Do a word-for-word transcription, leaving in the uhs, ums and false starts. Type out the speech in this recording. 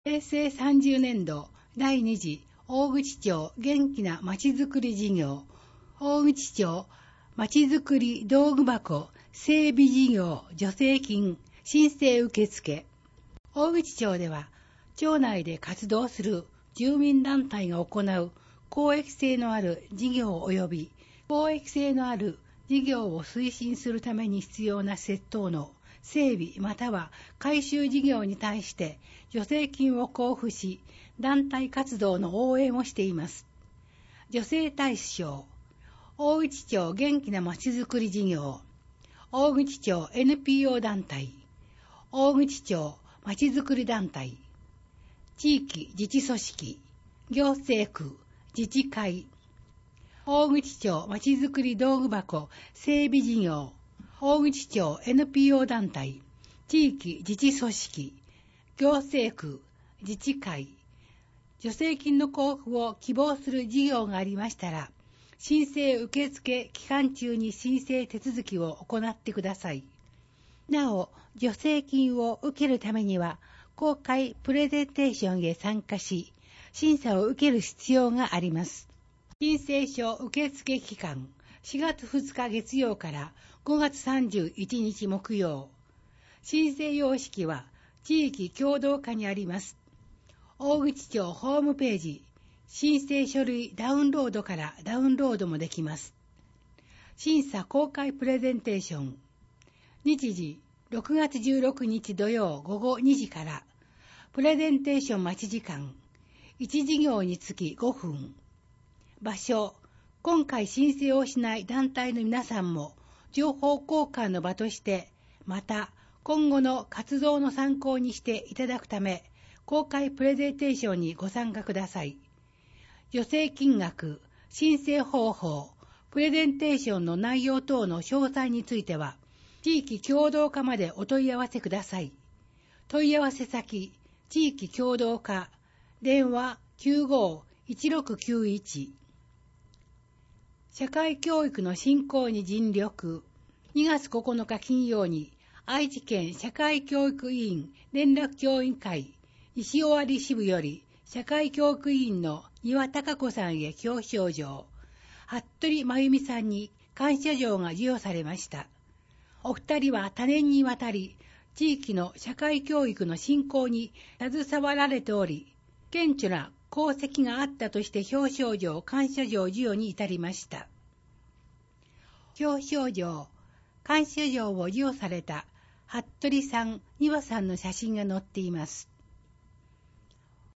へいせいさんじゅうねんどだいに次大口町元気なまちづくり事業、大口町まちづくり道具箱整備事業助成金申請受付。大口町では町内で活動する住民団体が行う公益性のある事業及び公益性のある事業を推進するために必要な施設等の整備または改修事業に対して助成金を交付し、団体活動の応援をしています。助成対象、大口町元気なまちづくり事業、大口町 エヌピーオー 団体、大口町まちづくり団体、地域自治組織、行政区、自治会、大口町まちづくり道具箱整備事業、大口町 エヌピーオー 団体、地域自治組織、行政区、自治会、助成金の交付を希望する事業がありましたら、申請受付期間中に申請手続きを行ってください。なお、助成金を受けるためには、公開プレゼンテーションへ参加し、審査を受ける必要があります。申請書受付期間、しがつふつか月曜からごがつさんじゅういちにち木曜。申請様式は地域共同課にあります。大口町ホームページ、申請書類ダウンロードからダウンロードもできます。審査公開プレゼンテーション。日時、ろくがつじゅうろくにち土曜午後にじから。プレゼンテーション待ち時間。いち事業につきごふん。場所、今回申請をしない団体の皆さんも情報交換の場として、また今後の活動の参考にしていただくため、公開プレゼンテーションにご参加ください。助成金額、申請方法、プレゼンテーションの内容等の詳細については、地域共同課までお問い合わせください。問い合わせ先、地域共同課、電話 きゅうごーいちろくきゅういち。社会教育の振興に尽力。にがつここのか金曜に、愛知県社会教育委員連絡協議会、石尾張支部より、社会教育委員の丹羽孝子さんへ表彰状、服部真由美さんに感謝状が授与されました。お二人は多年にわたり、地域の社会教育の振興に携わられており、顕著な功績があったとして表彰状、感謝状授与に至りました。表彰状、感謝状を授与された服部さん、丹羽さんの写真が載っています。